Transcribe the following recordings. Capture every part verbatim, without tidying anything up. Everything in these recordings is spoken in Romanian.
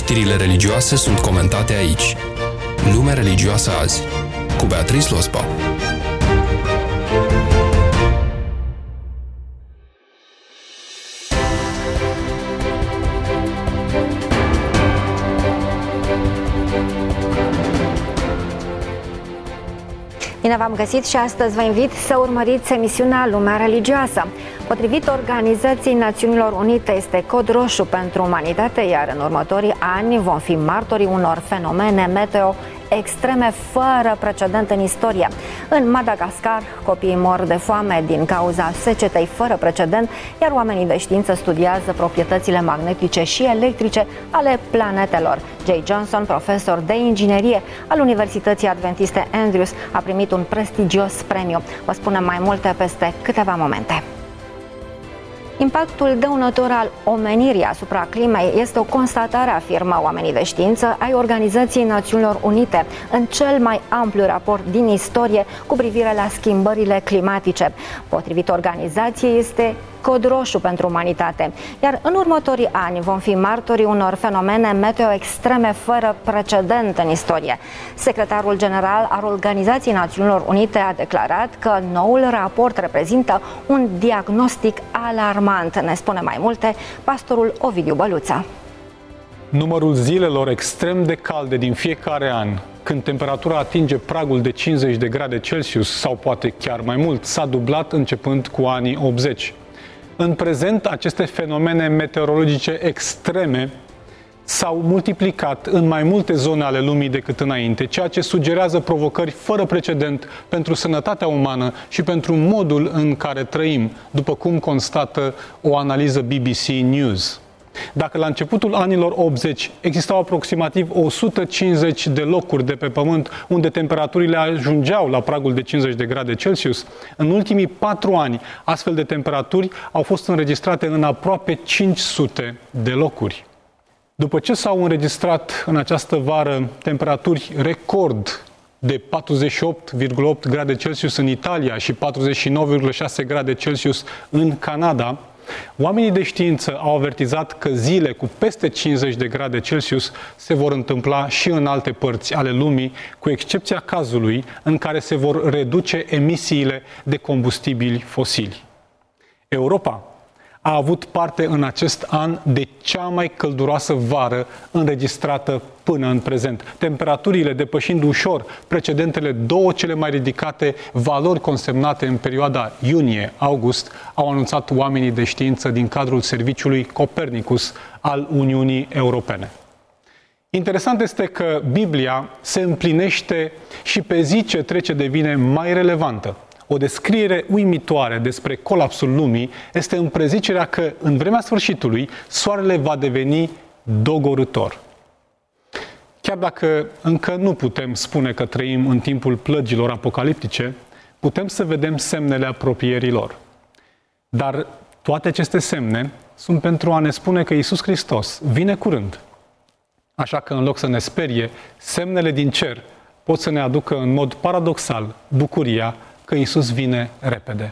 Știrile religioase sunt comentate aici. Lumea religioasă azi, cu Beatrice Lospa. Bine v-am găsit și astăzi vă invit să urmăriți emisiunea Lumea religioasă. Potrivit Organizației Națiunilor Unite, este cod roșu pentru umanitate, iar în următorii ani vom fi martorii unor fenomene meteo extreme fără precedent în istorie. În Madagascar, copiii mor de foame din cauza secetei fără precedent, iar oamenii de știință studiază proprietățile magnetice și electrice ale planetelor. Jay Johnson, profesor de inginerie al Universității Adventiste Andrews, a primit un prestigios premiu. Vă spunem mai multe peste câteva momente. Impactul dăunător al omenirii asupra climei este o constatare, afirmă oamenii de știință ai Organizației Națiunilor Unite în cel mai amplu raport din istorie cu privire la schimbările climatice. Potrivit organizației, este cod roșu pentru umanitate, iar în următorii ani vom fi martorii unor fenomene meteo extreme fără precedent în istorie. Secretarul general al Organizației Națiunilor Unite a declarat că noul raport reprezintă un diagnostic alarmant. Ne spune mai multe pastorul Ovidiu Băluța. Numărul zilelor extrem de calde din fiecare an, când temperatura atinge pragul de cincizeci de grade Celsius sau poate chiar mai mult, s-a dublat începând cu anii optzeci. În prezent, aceste fenomene meteorologice extreme s-au multiplicat în mai multe zone ale lumii decât înainte, ceea ce sugerează provocări fără precedent pentru sănătatea umană și pentru modul în care trăim, după cum constată o analiză B B C News. Dacă la începutul anilor optzeci existau aproximativ o sută cincizeci de locuri de pe pământ unde temperaturile ajungeau la pragul de cincizeci de grade Celsius, în ultimii patru ani astfel de temperaturi au fost înregistrate în aproape cinci sute de locuri. După ce s-au înregistrat în această vară temperaturi record de patruzeci și opt virgulă opt grade Celsius în Italia și patruzeci și nouă virgulă șase grade Celsius în Canada, oamenii de știință au avertizat că zile cu peste cincizeci de grade Celsius se vor întâmpla și în alte părți ale lumii, cu excepția cazului în care se vor reduce emisiile de combustibili fosili. Europa a avut parte în acest an de cea mai călduroasă vară înregistrată până în prezent, temperaturile depășind ușor precedentele două cele mai ridicate valori consemnate în perioada iunie-august, au anunțat oamenii de știință din cadrul serviciului Copernicus al Uniunii Europene. Interesant este că Biblia se împlinește și pe zi ce trece devine mai relevantă. O descriere uimitoare despre colapsul lumii este în prezicerea că, în vremea sfârșitului, soarele va deveni dogorâtor. Chiar dacă încă nu putem spune că trăim în timpul plăgilor apocaliptice, putem să vedem semnele apropierii lor. Dar toate aceste semne sunt pentru a ne spune că Iisus Hristos vine curând. Așa că, în loc să ne sperie, semnele din cer pot să ne aducă în mod paradoxal bucuria că Iisus vine repede.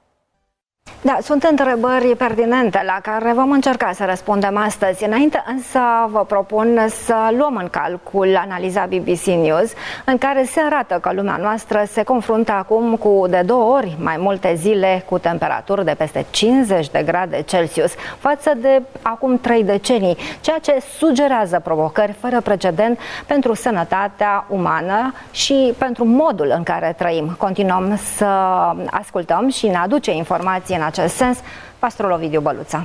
Da, sunt întrebări pertinente la care vom încerca să răspundem astăzi. Înainte însă vă propun să luăm în calcul analiza B B C News, în care se arată că lumea noastră se confruntă acum cu de două ori mai multe zile cu temperaturi de peste cincizeci de grade Celsius față de acum trei decenii, ceea ce sugerează provocări fără precedent pentru sănătatea umană și pentru modul în care trăim. Continuăm să ascultăm și ne aduce informații în acest sens pastorul Ovidiu Băluța.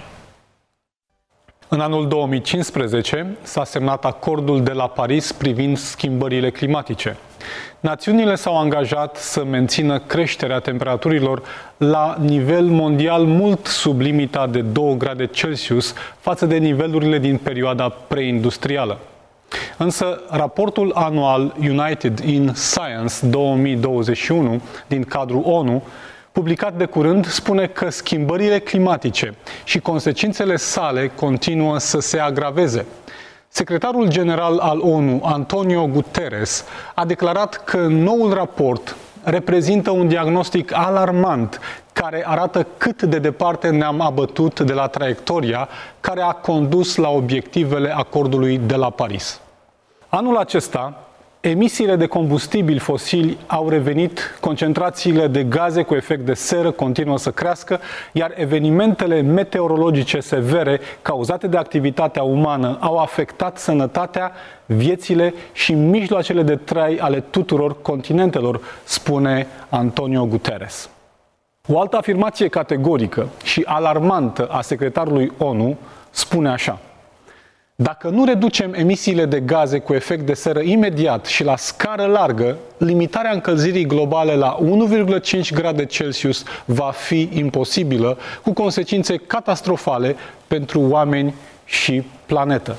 În anul două mii cincisprezece s-a semnat acordul de la Paris privind schimbările climatice. Națiunile s-au angajat să mențină creșterea temperaturilor la nivel mondial mult sub limita de două grade Celsius față de nivelurile din perioada preindustrială. Însă, raportul anual United in Science două mii douăzeci și unu din cadrul ONU, publicat de curând, spune că schimbările climatice și consecințele sale continuă să se agraveze. Secretarul general al ONU, Antonio Guterres, a declarat că noul raport reprezintă un diagnostic alarmant care arată cât de departe ne-am abătut de la traiectoria care a condus la obiectivele acordului de la Paris. Anul acesta, emisiile de combustibili fosili au revenit, concentrațiile de gaze cu efect de seră continuă să crească, iar evenimentele meteorologice severe cauzate de activitatea umană au afectat sănătatea, viețile și mijloacele de trai ale tuturor continentelor, spune Antonio Guterres. O altă afirmație categorică și alarmantă a secretarului O N U spune așa: dacă nu reducem emisiile de gaze cu efect de seră imediat și la scară largă, limitarea încălzirii globale la unu virgulă cinci grade Celsius va fi imposibilă, cu consecințe catastrofale pentru oameni și planetă.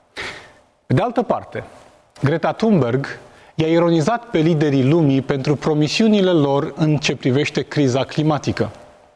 De altă parte, Greta Thunberg i-a ironizat pe liderii lumii pentru promisiunile lor în ce privește criza climatică.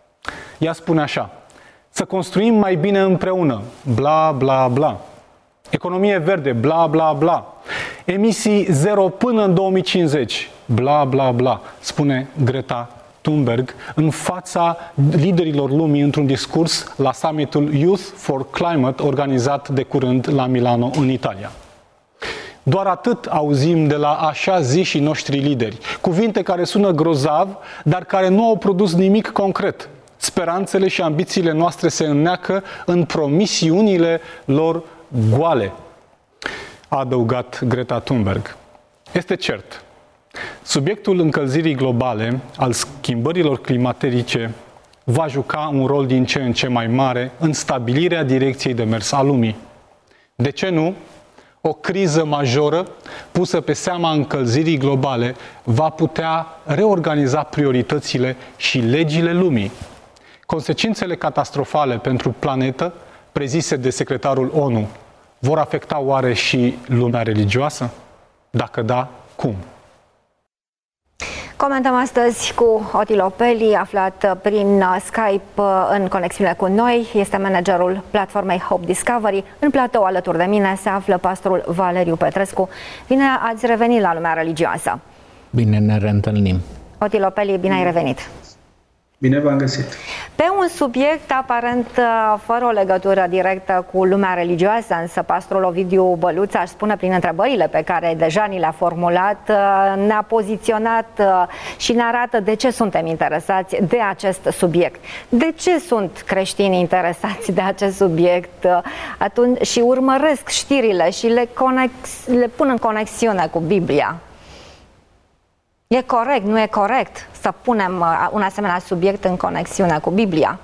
Ea spune așa: să construim mai bine împreună, bla bla bla. Economie verde, bla bla bla. Emisii zero până în două mii cincizeci, bla bla bla, spune Greta Thunberg în fața liderilor lumii într-un discurs la summitul Youth for Climate organizat de curând la Milano, în Italia. Doar atât auzim de la așa zișii noștri lideri. Cuvinte care sună grozav, dar care nu au produs nimic concret. Speranțele și ambițiile noastre se înneacă în promisiunile lor goale, a adăugat Greta Thunberg. Este cert, subiectul încălzirii globale, al schimbărilor climaterice, va juca un rol din ce în ce mai mare în stabilirea direcției de mers a lumii. De ce nu? O criză majoră pusă pe seama încălzirii globale va putea reorganiza prioritățile și legile lumii. Consecințele catastrofale pentru planetă prezise de secretarul O N U vor afecta oare și lumea religioasă? Dacă da, cum? Comentăm astăzi cu Otil Opeli, aflat prin Skype în conexiune cu noi. Este managerul platformei Hope Discovery. În platou alături de mine se află pastorul Valeriu Petrescu. Bine ați revenit la lumea religioasă. Bine ne reîntâlnim. Otil Opeli, bine ai revenit. Bine v-am găsit. Pe un subiect aparent fără o legătură directă cu lumea religioasă, însă pastorul Ovidiu Băluță, aș spune, prin întrebările pe care deja ni le-a formulat, ne-a poziționat și ne arată de ce suntem interesați de acest subiect. De ce sunt creștinii interesați de acest subiect atunci și urmăresc știrile și le, conex, le pun în conexiune cu Biblia? E corect, nu e corect să punem un asemenea subiect în conexiune cu Biblia?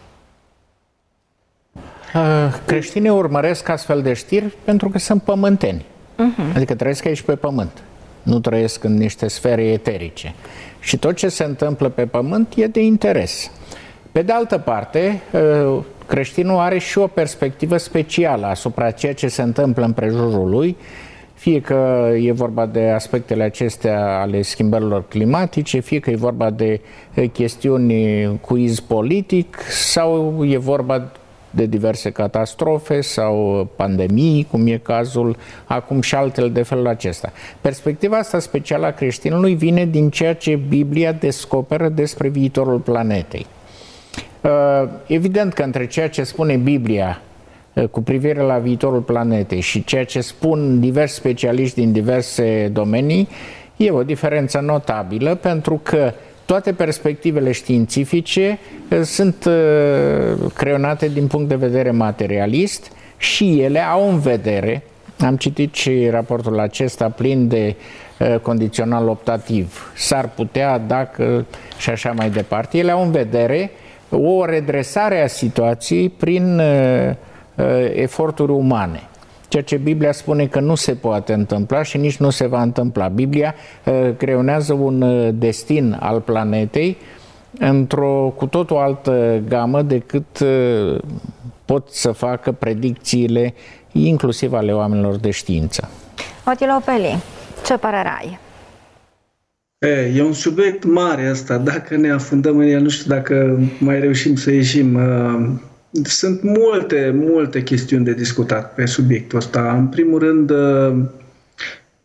Creștinii urmăresc astfel de știri pentru că sunt pământeni. Uh-huh. Adică trăiesc aici pe pământ. Nu trăiesc în niște sfere eterice. Și tot ce se întâmplă pe pământ e de interes. Pe de altă parte, creștinul are și o perspectivă specială asupra ceea ce se întâmplă în prejurul lui, fie că e vorba de aspectele acestea ale schimbărilor climatice, fie că e vorba de chestiuni cu iz politic sau e vorba de diverse catastrofe sau pandemii, cum e cazul acum și altele de felul acesta. Perspectiva asta specială a creștinului vine din ceea ce Biblia descoperă despre viitorul planetei. Evident că între ceea ce spune Biblia cu privire la viitorul planetei și ceea ce spun diversi specialiști din diverse domenii, e o diferență notabilă, pentru că toate perspectivele științifice sunt creionate din punct de vedere materialist și ele au în vedere, am citit și raportul acesta plin de condițional optativ, s-ar putea, dacă și așa mai departe, ele au în vedere o redresare a situației prin eforturi umane. Ceea ce Biblia spune că nu se poate întâmpla și nici nu se va întâmpla. Biblia creionează un destin al planetei într-o cu totul altă gamă decât pot să facă predicțiile, inclusiv ale oamenilor de știință. Otil Opeli, ce părere ai? E, e un subiect mare ăsta. Dacă ne afundăm în el, nu știu dacă mai reușim să ieșim. Sunt multe, multe chestiuni de discutat pe subiectul ăsta. În primul rând,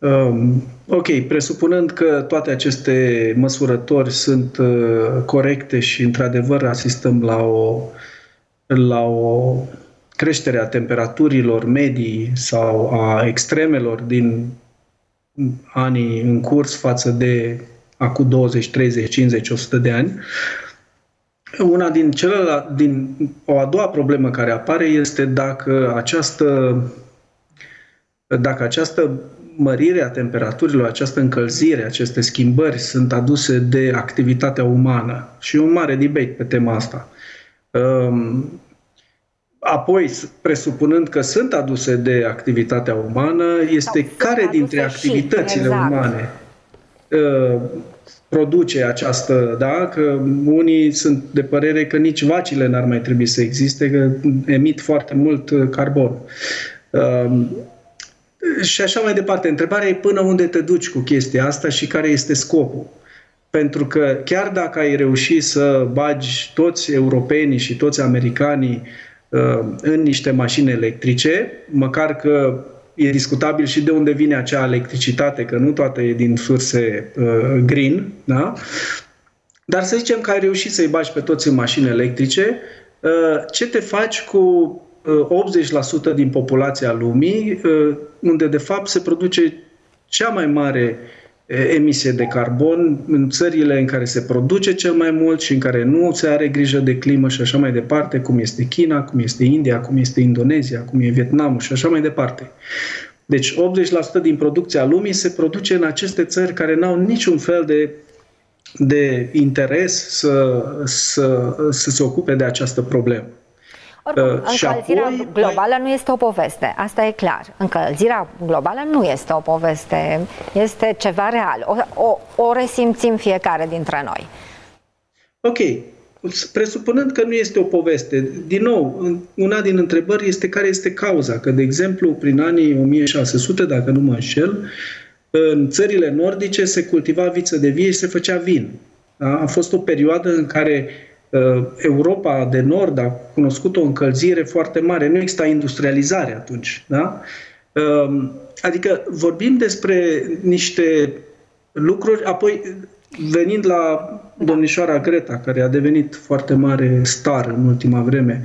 Ok, presupunând că toate aceste măsurători sunt corecte și într-adevăr asistăm la o, la o creștere a temperaturilor medii sau a extremelor din anii în curs față de acum douăzeci, treizeci, cincizeci, o sută de ani, una din celelalte, din o a doua problemă care apare este dacă această, dacă această mărire a temperaturilor, această încălzire, aceste schimbări sunt aduse de activitatea umană. Și e un mare debate pe tema asta. Apoi, presupunând că sunt aduse de activitatea umană, este care dintre activitățile exact. umane produce această, da? Că unii sunt de părere că nici vacile n-ar mai trebui să existe, că emit foarte mult carbon. Și așa mai departe. Întrebarea e până unde te duci cu chestia asta și care este scopul. Pentru că chiar dacă ai reușit să bagi toți europenii și toți americanii uh, în niște mașini electrice, măcar că e discutabil și de unde vine acea electricitate, că nu toată e din surse uh, green, da? Dar să zicem că ai reușit să-i bagi pe toți în mașini electrice, uh, ce te faci cu optzeci la sută din populația lumii, unde de fapt se produce cea mai mare emisie de carbon în țările în care se produce cel mai mult și în care nu se are grijă de climă și așa mai departe, cum este China, cum este India, cum este Indonezia, cum e Vietnamul și așa mai departe. Deci optzeci la sută din producția lumii se produce în aceste țări care n-au niciun fel de, de interes să, să, să se ocupe de această problemă. Oricum, încălzirea apoi, globală nu este o poveste, asta e clar. Încălzirea globală nu este o poveste, este ceva real. O, o, o resimțim fiecare dintre noi. Ok, presupunând că nu este o poveste, din nou, una din întrebări este care este cauza. Că, de exemplu, prin anii o mie șase sute, dacă nu mă înșel, în țările nordice se cultiva viță de vie și se făcea vin. Da? A fost o perioadă în care Europa de Nord a cunoscut o încălzire foarte mare. Nu exista industrializare atunci. Da? Adică vorbim despre niște lucruri, apoi venind la domnișoara Greta, care a devenit foarte mare star în ultima vreme,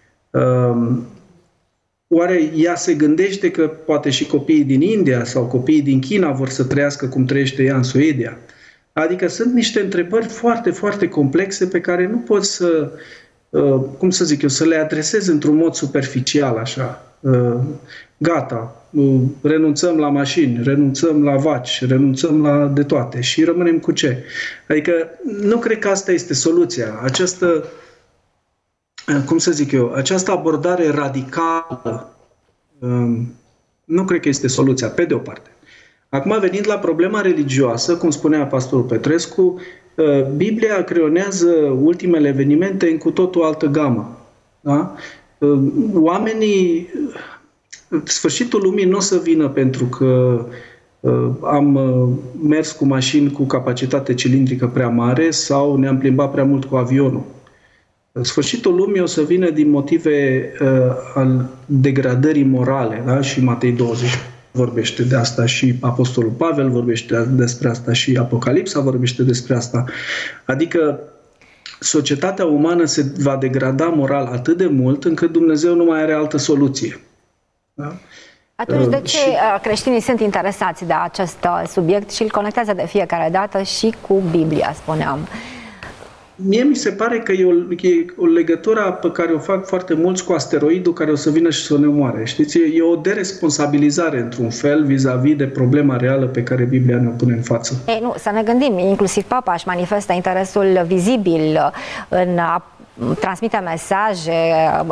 oare ea se gândește că poate și copiii din India sau copiii din China vor să trăiască cum trăiește ea în Suedia? Adică sunt niște întrebări foarte, foarte complexe pe care nu pot să, cum să zic eu, să le adresez într-un mod superficial, așa. Gata, renunțăm la mașini, renunțăm la vaci, renunțăm la de toate și rămânem cu ce? Adică nu cred că asta este soluția. Această, cum să zic eu, această abordare radicală nu cred că este soluția, pe de o parte. Acum, venind la problema religioasă, cum spunea pastorul Petrescu, Biblia creionează ultimele evenimente în cu totul altă gamă. Da? Oamenii, sfârșitul lumii nu o să vină pentru că am mers cu mașini cu capacitate cilindrică prea mare sau ne-am plimbat prea mult cu avionul. Sfârșitul lumii o să vină din motive al degradării morale, da? Și Matei douăzeci vorbește de asta și Apostolul Pavel vorbește despre asta și Apocalipsa vorbește despre asta. Adică societatea umană se va degrada moral atât de mult încât Dumnezeu nu mai are altă soluție. Da? Atunci de ce creștinii sunt interesați de acest subiect și îl conectează de fiecare dată și cu Biblia, spuneam? Mie mi se pare că e o, e o legătură pe care o fac foarte mulți cu asteroidul care o să vină și să ne omoare. Știți? E o deresponsabilizare, într-un fel, vis-a-vis de problema reală pe care Biblia ne-o pune în față. Ei, nu, să ne gândim, inclusiv Papa își manifestă interesul vizibil în a transmite mesaje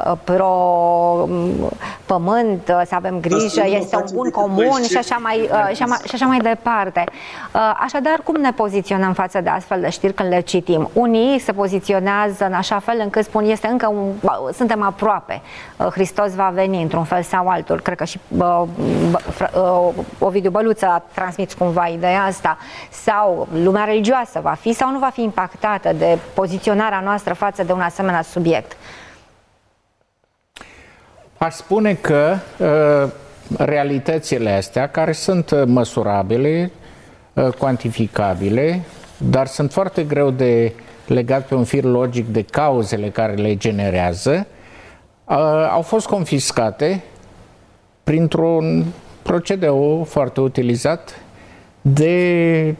pro-pământ, să avem grijă, este un bun comun și așa, mai, și, așa, și așa mai departe. Așadar, cum ne poziționăm față de astfel de știri când le citim? Unii se poziționează în așa fel încât spun, este încă un, suntem aproape, Hristos va veni într-un fel sau altul. Cred că și uh, uh, Ovidiu Băluță a transmis cumva ideea asta. Sau lumea religioasă va fi sau nu va fi impactată de poziționarea noastră față de un asemenea subiect? Aș spune că realitățile astea, care sunt măsurabile, cuantificabile, dar sunt foarte greu de legat pe un fir logic de cauzele care le generează, au fost confiscate printr-un procedeu foarte utilizat de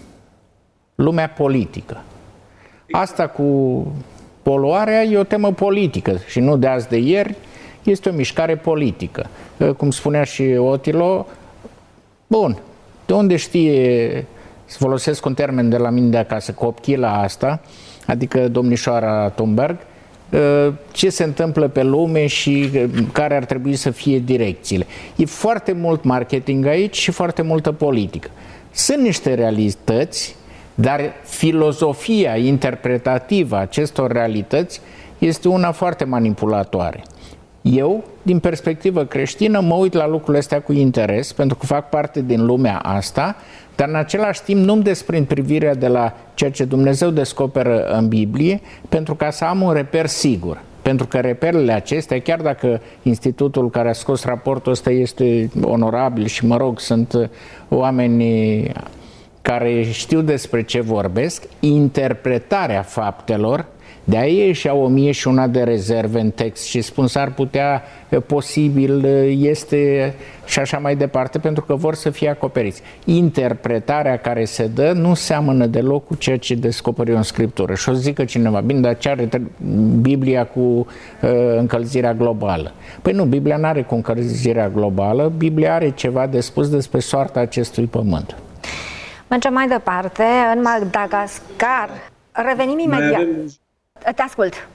lumea politică. Asta cu poluarea e o temă politică și nu de azi de ieri, este o mișcare politică. Cum spunea și Otilo, bun, de unde știe, să folosesc un termen de la mine de acasă, copchila asta, adică domnișoara Thunberg, ce se întâmplă pe lume și care ar trebui să fie direcțiile. E foarte mult marketing aici și foarte multă politică. Sunt niște realități, dar filozofia interpretativă a acestor realități este una foarte manipulatoare. Eu, din perspectivă creștină, mă uit la lucrurile astea cu interes, pentru că fac parte din lumea asta, dar în același timp nu-mi desprind privirea de la ceea ce Dumnezeu descoperă în Biblie, pentru ca să am un reper sigur. Pentru că reperele acestea, chiar dacă institutul care a scos raportul ăsta este onorabil și, mă rog, sunt oameni care știu despre ce vorbesc, interpretarea faptelor, de aia și au o mie și una de rezerve în text și spun s-ar putea, posibil, este și așa mai departe, pentru că vor să fie acoperiți. Interpretarea care se dă nu seamănă deloc cu ceea ce descoperi în Scriptură. Și o zică cineva, bine, dar ce are Biblia cu uh, încălzirea globală? Păi nu, Biblia nu are cu încălzirea globală, Biblia are ceva de spus despre soarta acestui pământ. Mergem mai departe, în Madagascar. Revenim imediat. Te ascult.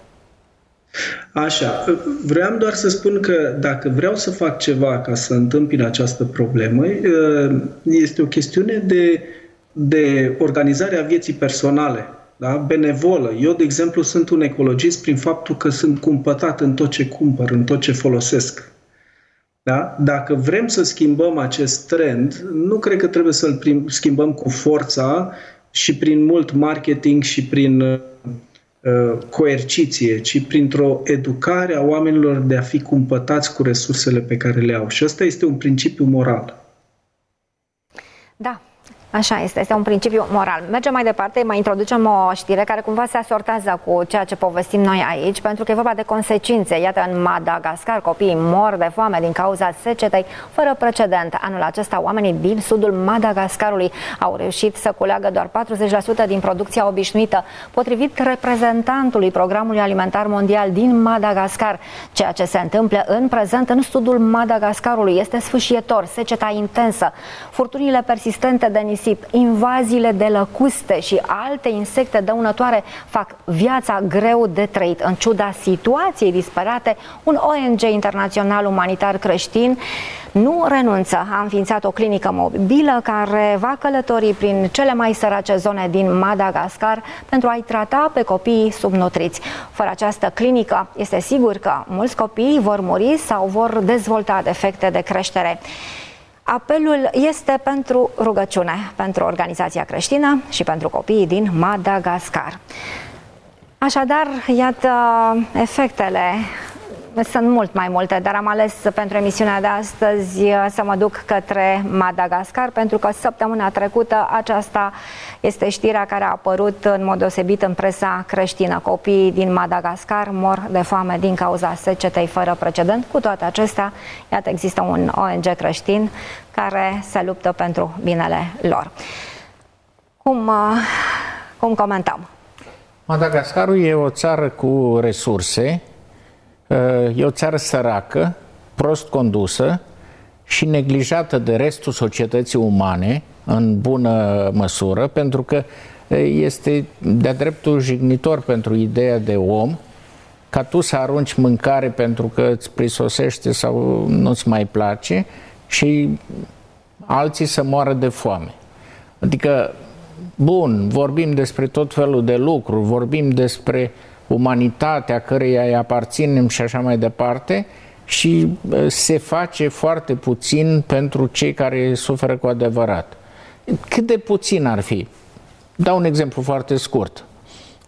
Așa, vreau doar să spun că dacă vreau să fac ceva ca să întâmpin această problemă, este o chestiune de, de organizare a vieții personale, da? Benevolă. Eu, de exemplu, sunt un ecologist prin faptul că sunt cumpătat în tot ce cumpăr, în tot ce folosesc. Da? Dacă vrem să schimbăm acest trend, nu cred că trebuie să-l schimbăm cu forța și prin mult marketing și prin coerciție, ci printr-o educare a oamenilor de a fi cumpătați cu resursele pe care le au. Și ăsta este un principiu moral. Da. Așa este, este un principiu moral. Mergem mai departe, mai introducem o știre care cumva se asortează cu ceea ce povestim noi aici, pentru că e vorba de consecințe. Iată, în Madagascar copiii mor de foame din cauza secetei fără precedent. Anul acesta oamenii din sudul Madagascarului au reușit să culeagă doar patruzeci la sută din producția obișnuită, potrivit reprezentantului Programului Alimentar Mondial din Madagascar. Ceea ce se întâmplă în prezent în sudul Madagascarului este sfâșietor, seceta intensă, furtunile persistente de nisip, invaziile de lăcuste și alte insecte dăunătoare fac viața greu de trăit. În ciuda situației disperate, un O N G internațional umanitar creștin nu renunță. A înființat o clinică mobilă care va călători prin cele mai sărace zone din Madagascar pentru a-i trata pe copiii subnutriți. Fără această clinică, este sigur că mulți copii vor muri sau vor dezvolta defecte de creștere. Apelul este pentru rugăciune, pentru organizația creștină și pentru copiii din Madagascar. Așadar, iată efectele. Sunt mult mai multe, dar am ales pentru emisiunea de astăzi să mă duc către Madagascar, pentru că săptămâna trecută aceasta este știrea care a apărut în mod deosebit în presa creștină. Copiii din Madagascar mor de foame din cauza secetei fără precedent. Cu toate acestea, iată, există un O N G creștin care se luptă pentru binele lor. Cum, cum comentăm? Madagascarul e o țară cu resurse, e o țară săracă, prost condusă și neglijată de restul societății umane în bună măsură, pentru că este de-a dreptul jignitor pentru ideea de om ca tu să arunci mâncare pentru că îți prisosește sau nu-ți mai place și alții să moară de foame. Adică, bun, vorbim despre tot felul de lucruri, vorbim despre umanitatea căreia îi aparținem și așa mai departe, și se face foarte puțin pentru cei care suferă cu adevărat. Cât de puțin ar fi? Dau un exemplu foarte scurt.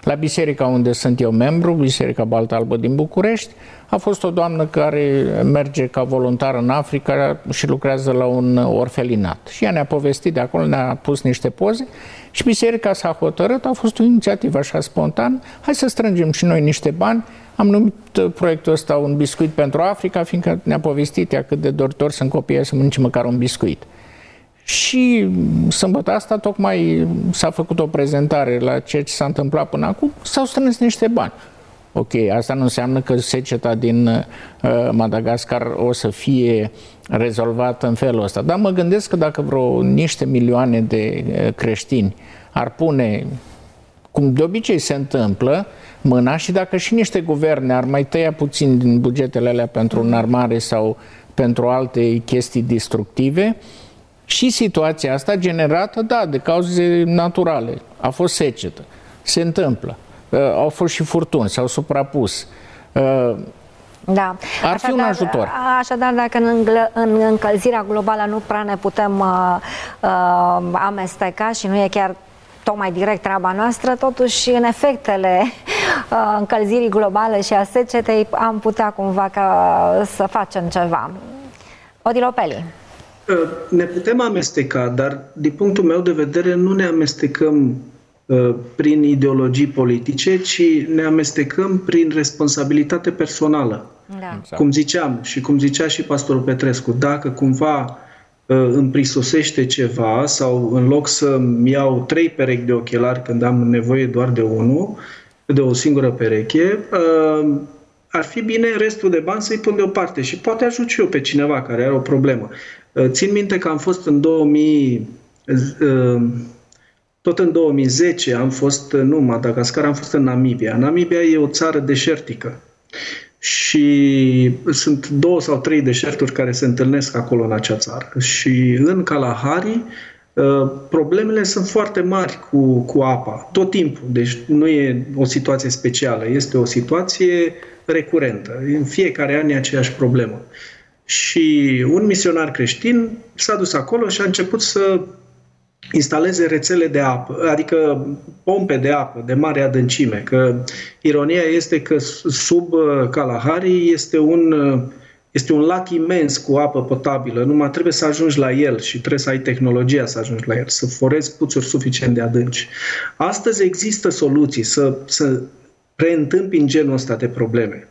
La biserica unde sunt eu membru, Biserica Baltă Albă din București, a fost o doamnă care merge ca voluntar în Africa și lucrează la un orfelinat. Și ea ne-a povestit de acolo, ne-a pus niște poze și biserica s-a hotărât, a fost o inițiativă așa spontan, hai să strângem și noi niște bani. Am numit proiectul ăsta Un biscuit pentru Africa, fiindcă ne-a povestit ea cât de doritor sunt copiii să mănânce măcar un biscuit. Și sâmbătă asta tocmai s-a făcut o prezentare la ceea ce s-a întâmplat până acum, s-au strâns niște bani. Ok, asta nu înseamnă că seceta din uh, Madagascar o să fie rezolvată în felul ăsta. Dar mă gândesc că dacă vreo niște milioane de uh, creștini ar pune, cum de obicei se întâmplă, mâna, și dacă și niște guverne ar mai tăia puțin din bugetele alea pentru înarmare sau pentru alte chestii destructive, și situația asta generată, da, de cauze naturale. A fost secetă. Se întâmplă. Uh, au fost și furtuni, s-au suprapus. Uh, da. Ar așadar, fi un ajutor. Așadar, dacă în, în încălzirea globală nu prea ne putem uh, uh, amesteca și nu e chiar tocmai direct treaba noastră, totuși în efectele uh, încălzirii globale și a secetei am putea cumva ca să facem ceva. Odilo Peli. Ne putem amesteca, dar din punctul meu de vedere nu ne amestecăm uh, prin ideologii politice, ci ne amestecăm prin responsabilitate personală. Da. Cum ziceam și cum zicea și pastorul Petrescu, dacă cumva uh, îmi prisosește ceva sau în loc să-mi iau trei perechi de ochelari când am nevoie doar de unul, de o singură pereche, uh, ar fi bine restul de bani să-i pun deoparte și poate ajut și eu pe cineva care are o problemă. Țin minte că am fost în două mii, tot în două mii zece am fost, nu Madagascar, am fost în Namibia. Namibia e o țară deșertică și sunt două sau trei deșerturi care se întâlnesc acolo în acea țară. Și în Kalahari problemele sunt foarte mari cu, cu apa, tot timpul. Deci nu e o situație specială, este o situație recurentă. În fiecare an e aceeași problemă. Și un misionar creștin s-a dus acolo și a început să instaleze rețele de apă, adică pompe de apă de mare adâncime. Că ironia este că sub Kalahari este un, este un lac imens cu apă potabilă, numai trebuie să ajungi la el și trebuie să ai tehnologia să ajungi la el, să forezi puțuri suficient de adânci. Astăzi există soluții să, să preîntâmpini genul ăsta de probleme.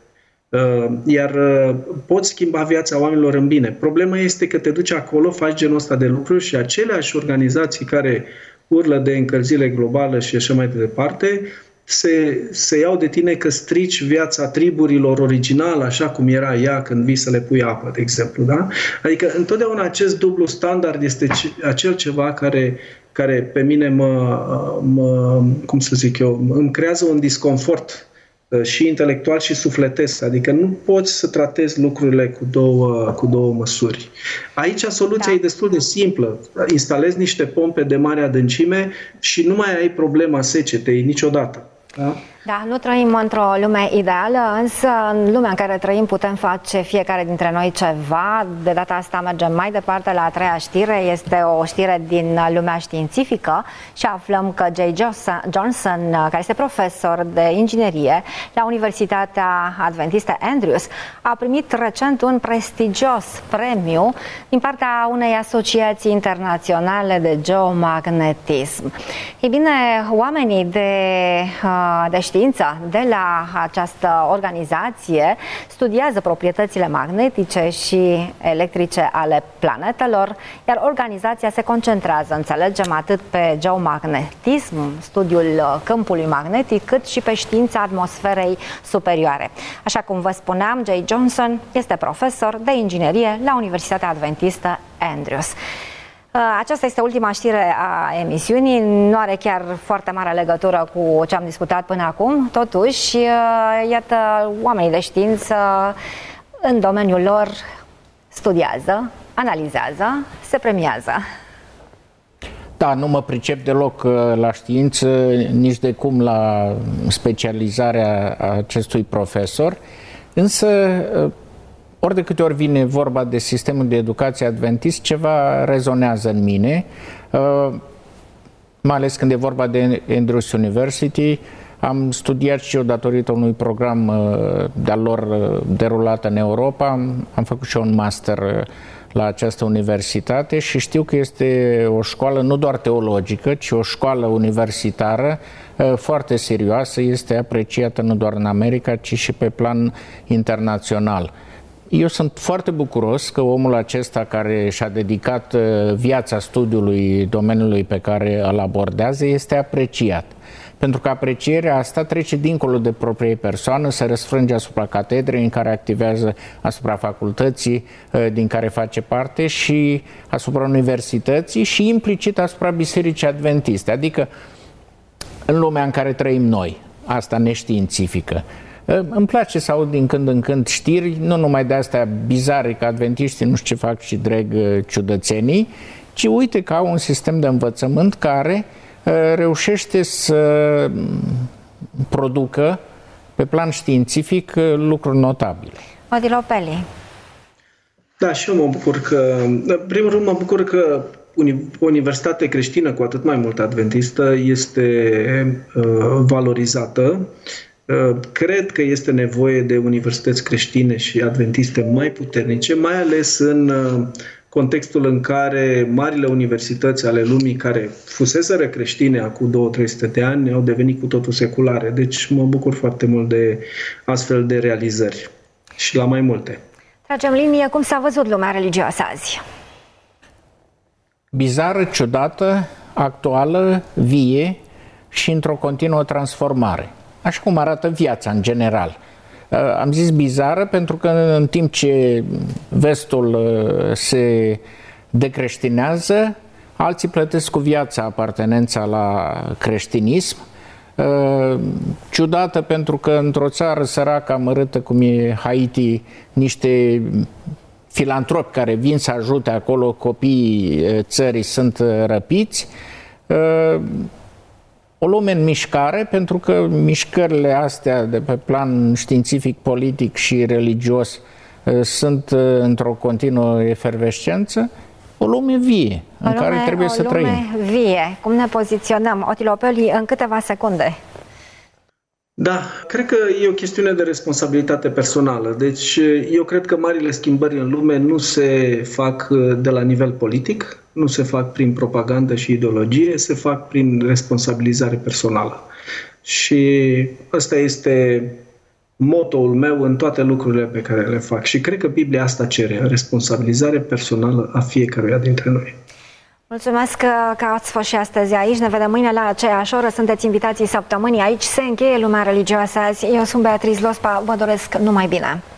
Iar poți schimba viața oamenilor în bine. Problema este că te duci acolo, faci genul ăsta de lucruri și aceleași organizații care urlă de încălzire globală și așa mai departe se, se iau de tine că strici viața triburilor originală, așa cum era ea când vii să le pui apă, de exemplu. Da? Adică întotdeauna acest dublu standard este acel ceva care, care pe mine mă, mă, cum să zic eu, îmi creează un disconfort și intelectual și sufletesc. Adică nu poți să tratezi lucrurile cu două, cu două măsuri. Aici soluția da. e destul de simplă. Instalezi niște pompe de mare adâncime și nu mai ai problema secetei niciodată. Da? Da, nu trăim într-o lume ideală, însă în lumea în care trăim putem face fiecare dintre noi ceva. De data asta mergem mai departe la a treia știre. Este o știre din lumea științifică și aflăm că Jay Johnson, care este profesor de inginerie la Universitatea Adventistă Andrews, a primit recent un prestigios premiu din partea unei asociații internaționale de geomagnetism. Ei bine, oamenii de, de știință de la această organizație studiază proprietățile magnetice și electrice ale planetelor, iar organizația se concentrează, înțelegem, atât pe geomagnetism, studiul câmpului magnetic, cât și pe știința atmosferei superioare. Așa cum vă spuneam, Jay Johnson este profesor de inginerie la Universitatea Adventistă Andrews. Aceasta este ultima știre a emisiunii, nu are chiar foarte mare legătură cu ce am discutat până acum, totuși, iată, oamenii de știință în domeniul lor studiază, analizează, se premiază. Da, nu mă pricep deloc la știință, nici de cum la specializarea acestui profesor, însă ori de câte ori vine vorba de sistemul de educație adventist, ceva rezonează în mine, mai ales când e vorba de Andrews University. Am studiat și eu datorită unui program de-al lor derulat în Europa, am făcut și eu un master la această universitate și știu că este o școală nu doar teologică, ci o școală universitară foarte serioasă, este apreciată nu doar în America, ci și pe plan internațional. Eu sunt foarte bucuros că omul acesta care și-a dedicat viața studiului domeniului pe care îl abordează este apreciat. Pentru că aprecierea asta trece dincolo de propria persoană, se răsfrânge asupra catedrei în care activează, asupra facultății din care face parte și asupra universității și implicit asupra Bisericii Adventiste. Adică în lumea în care trăim noi, asta neștiințifică. Îmi place să aud din când în când știri, nu numai de astea bizare, că adventiștii nu știu ce fac și dreg ciudățenii, ci uite că au un sistem de învățământ care reușește să producă pe plan științific lucruri notabile. Odilo Peli. Da, și eu mă bucur că, în primul rând mă bucur că o universitate creștină, cu atât mai mult adventistă, este uh, valorizată. Uh, cred că este nevoie de universități creștine și adventiste mai puternice, mai ales în uh, contextul în care marile universități ale lumii, care fuseseră creștine acum două trei sute de ani, au devenit cu totul seculare. Deci mă bucur foarte mult de astfel de realizări și la mai multe. Tragem linie, cum s-a văzut lumea religioasă azi? Bizară, ciudată, actuală, vie și într-o continuă transformare. Așa cum arată viața în general. Am zis bizară pentru că în timp ce vestul se decreștinează, alții plătesc cu viața apartenența la creștinism. Ciudată pentru că într-o țară săracă, amărâtă cum e Haiti, niște filantropi care vin să ajute acolo, copiii țării sunt răpiți. O lume în mișcare, pentru că mișcările astea de pe plan științific, politic și religios sunt într-o continuă efervescență. O lume vie, în o lume, care trebuie să trăim. O lume vie. Cum ne poziționăm? Odilo Peli, în câteva secunde. Da, cred că e o chestiune de responsabilitate personală. Deci eu cred că marile schimbări în lume nu se fac de la nivel politic, nu se fac prin propagandă și ideologie, se fac prin responsabilizare personală. Și ăsta este motoul meu în toate lucrurile pe care le fac. Și cred că Biblia asta cere, responsabilizare personală a fiecăruia dintre noi. Mulțumesc că ați fost și astăzi aici. Ne vedem mâine la aceeași oră. Sunteți invitații săptămânii aici. Se încheie Lumea Religioasă azi. Eu sunt Beatriz Lospa. Vă doresc numai bine.